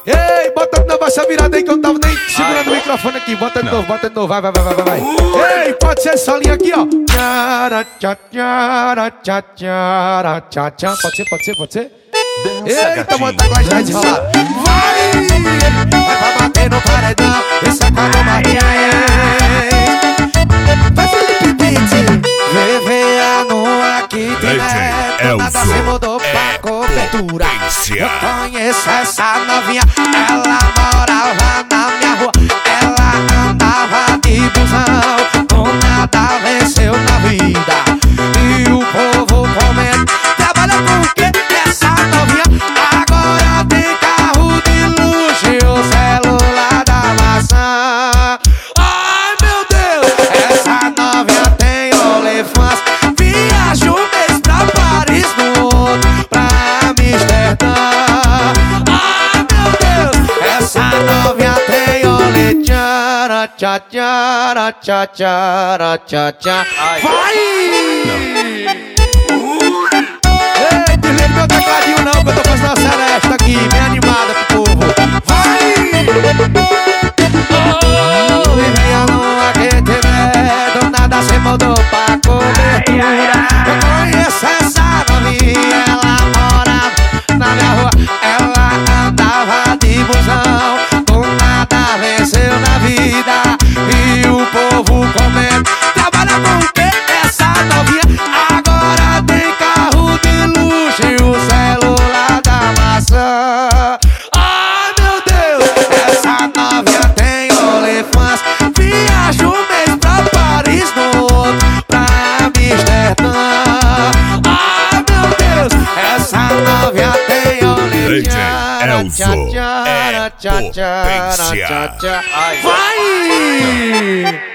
Ei, bota de novo essa virada aí que eu não tava nem segurando o microfone aqui. Bota de novo, vai. Ei, pode ser essa linha aqui, ó. Pode ser? Eita, bota com a gente rolar. Vai pra bater no paredão e sacar no Maria. Vai, Felipe Pitti. VVA aqui tem neto, nada se mudou pra cobertura. Eu conheço essa novinha, ela morava na minha rua. Ela andava de busão, com nada venceu na vida. E o povo comenta, trabalha com o quê? Essa novinha agora tem carro de luxo e o celular da maçã. Ai meu Deus, essa novinha tem OnlyFans. Viaja um mês pra Paris, no outro pra Amsterdã. Ai meu Deus, essa novinha tem OnlyFans. Vai! Ei, desliga meu tecladinho não, que eu tô fazendo a seresta aqui, bem animada pro povo. Vai! Vivia numa quente do nada se mudou pra cobertura. Eu conheço essa novinha, ela morava na minha rua. Ela andava de busão, com nada venceu na vida. E o povo comenta, trabalha com o quê? Essa novinha agora tem carro de luxo e o celular da maçã. Ai meu Deus, essa novinha tem OnlyFans. Viaja um mês pra Paris, no outro pra Amsterdã. Ai meu Deus, essa novinha tem OnlyFans. Elzo é potência. Vai!